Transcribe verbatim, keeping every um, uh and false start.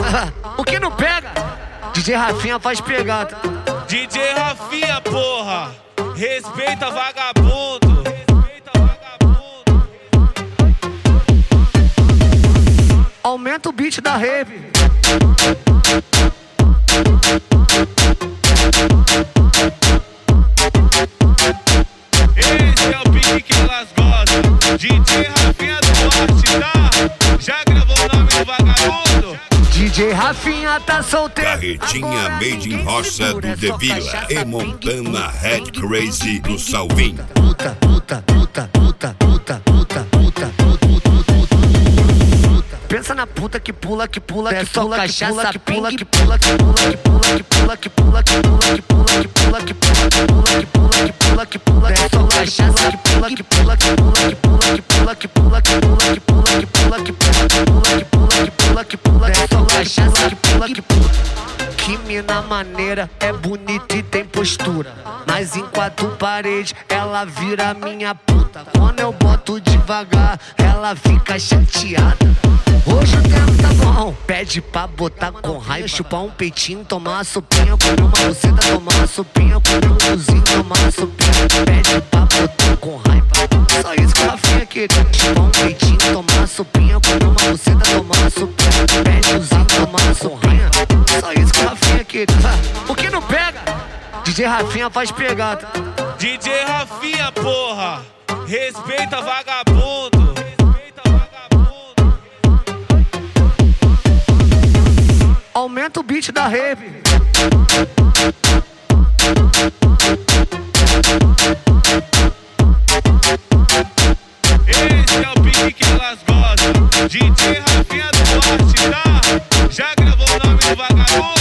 O que não pega, D J Rafinha faz pegada. D J Rafinha, porra, respeita vagabundo. Aumenta o beat da rave. Esse é o pique que elas gostam. D J Rafinha Duarte, tá? Já gravou o nome do vagabundo? D J Rafinha tá solteiro. Carretinha Made in Roça do De Vila e Montana Red Crazy do Salvin. Puta, puta, puta, puta, puta, puta, puta, puta. Pensa na puta que pula, que pula, que pula, que pula, que pula, que pula, que pula, que pula, que pula, que pula, que pula, que pula, que pula, que pula, que pula, que pula, que pula, que pula, cachaça, que pula, que pula, que pula, que pula, que pula, que pula, que pula, que pula, que pula, que pula, que pula, que pula, que pula, cachaça, que pula, que pula. Que mina maneira, é bonita e tem postura, mas em quatro paredes ela vira minha puta. Quando eu boto devagar, ela fica chateada. Hoje o tempo tá bom, pede pra botar com raiva. Chupar um peitinho, tomar uma sopinha, comer uma buceta, tomar uma sopinha, comer um cozinho, tomar uma sopinha. Pede pra botar com raiva. Só isso que a Rafinha queria. Chupar um peitinho, tomar uma sopinha, comer uma buceta, tomar uma sopinha. Pede cozinho, tomar uma sopinha. Só isso que a Rafinha queria. O que não pega, D J Rafinha faz pegada. D J Rafinha, porra, respeita vagabundo. Aumenta o beat da rave. Esse é o pique que elas gostam. D J Rafinha Duarte, tá? Já gravou o nome do vagabundo?